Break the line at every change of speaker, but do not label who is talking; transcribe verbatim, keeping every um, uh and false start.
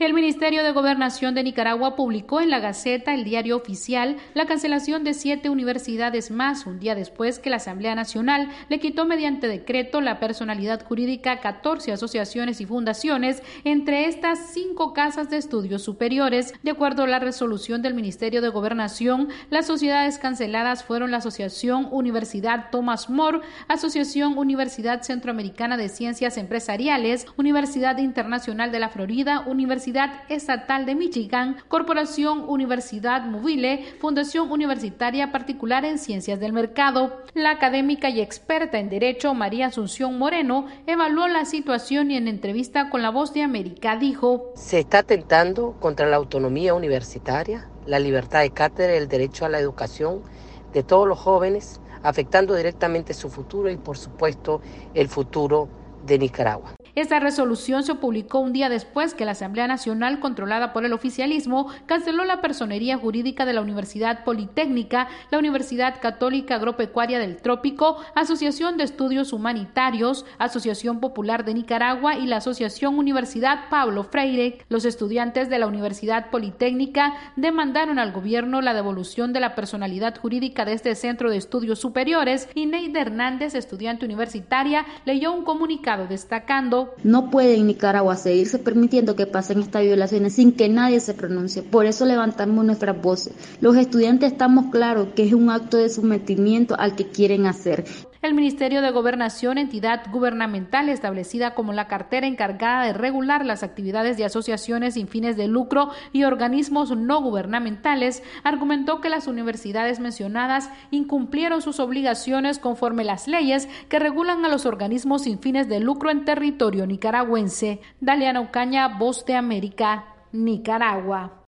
El Ministerio de Gobernación de Nicaragua publicó en la Gaceta, el diario oficial, la cancelación de siete universidades más, un día después que la Asamblea Nacional le quitó mediante decreto la personalidad jurídica a catorce asociaciones y fundaciones, entre estas cinco casas de estudios superiores. De acuerdo a la resolución del Ministerio de Gobernación, las sociedades canceladas fueron la Asociación Universidad Thomas More, Asociación Universidad Centroamericana de Ciencias Empresariales, Universidad Internacional de la Florida, Universidad Estatal de Michigan, Corporación Universidad Mobile, Fundación Universitaria Particular en Ciencias del Mercado. La académica y experta en Derecho María Asunción Moreno evaluó la situación y en entrevista con La Voz de América dijo:
se está atentando contra la autonomía universitaria, la libertad de cátedra y el derecho a la educación de todos los jóvenes, afectando directamente su futuro y, por supuesto, el futuro de Nicaragua.
Esta resolución se publicó un día después que la Asamblea Nacional, controlada por el oficialismo, canceló la personería jurídica de la Universidad Politécnica, la Universidad Católica Agropecuaria del Trópico, Asociación de Estudios Humanitarios, Asociación Popular de Nicaragua y la Asociación Universidad Pablo Freire. Los estudiantes de la Universidad Politécnica demandaron al gobierno la devolución de la personalidad jurídica de este centro de estudios superiores y Neida Hernández, estudiante universitaria, leyó un comunicado destacando:
no puede en Nicaragua seguirse permitiendo que pasen estas violaciones sin que nadie se pronuncie. Por eso levantamos nuestras voces. Los estudiantes estamos claros que es un acto de sometimiento al que quieren hacer.
El Ministerio de Gobernación, entidad gubernamental establecida como la cartera encargada de regular las actividades de asociaciones sin fines de lucro y organismos no gubernamentales, argumentó que las universidades mencionadas incumplieron sus obligaciones conforme las leyes que regulan a los organismos sin fines de lucro en territorio nicaragüense. Daliana Ocaña, Voz de América, Nicaragua.